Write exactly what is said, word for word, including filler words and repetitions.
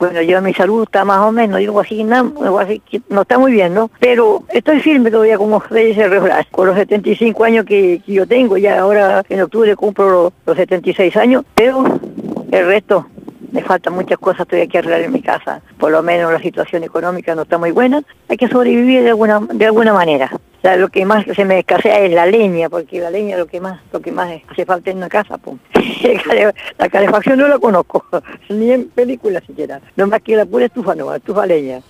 Bueno, yo mi salud está más o menos, digo así, no, digo así, que no está muy bien, ¿no? Pero estoy firme todavía, como se dice regular, con los setenta y cinco años que, que yo tengo, ya ahora en octubre cumplo los, los setenta y seis años, pero el resto, me faltan muchas cosas todavía que arreglar en mi casa, por lo menos la situación económica no está muy buena, hay que sobrevivir de alguna, de alguna manera. O sea, lo que más se me escasea es la leña, porque la leña es lo que más, lo que más hace falta en una casa, pues. La calefacción no la conozco, ni en película siquiera. No más que la pura estufa, no, estufa leña.